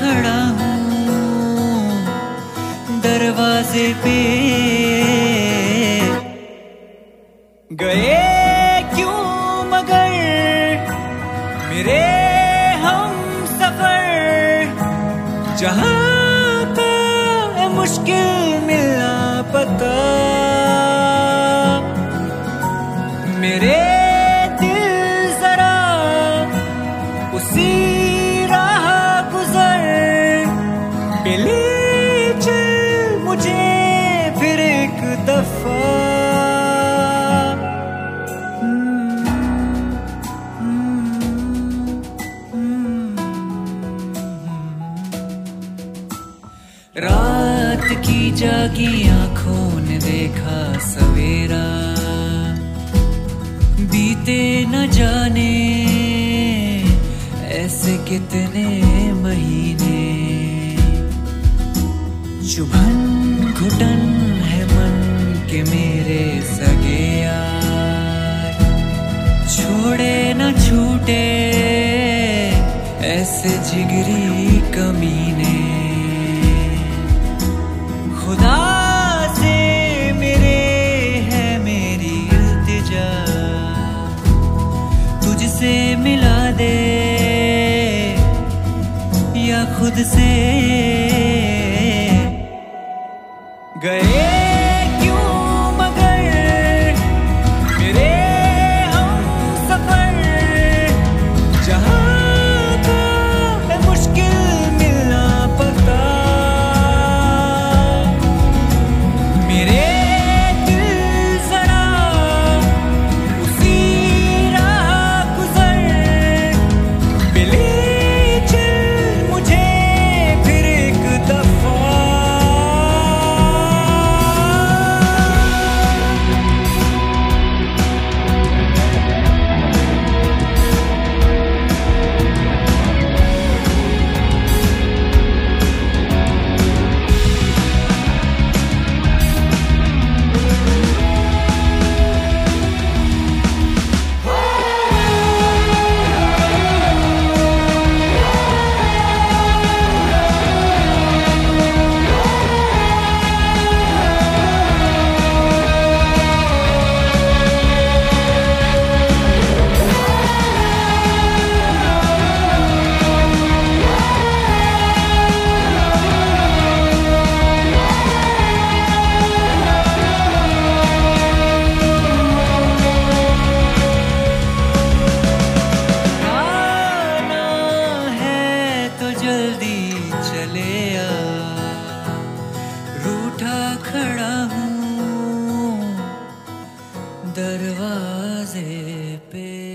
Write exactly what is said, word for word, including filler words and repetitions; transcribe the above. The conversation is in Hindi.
खड़ा हूँ दरवाजे पे। गए क्यों मगर मेरे हम सफर, जहाँ का है मुश्किल मिलना पता। मेरे दिल जरा उसी राह गुजर पे ले चल मुझे फिर एक दफा। रात की जागी आंखों ने देखा सवेरा, बीते न जाने ऐसे कितने महीने। चुभन घुटन है मन के मेरे सगे यार, छोड़े न छूटे ऐसे जिगरी कमीने। खुदा से मेरे है मेरी इल्तिजा, तुझसे मिला दे या खुद से। गए क्यों मगर मेरे हम सफर, जहाँ का है मुश्किल मिलना पता। मेरे दिल जरा उसी राह गुजर पे ले चल मुझे फिर एक दफा। जल्दी चले आ, रूठा खड़ा हूँ दरवाजे पे।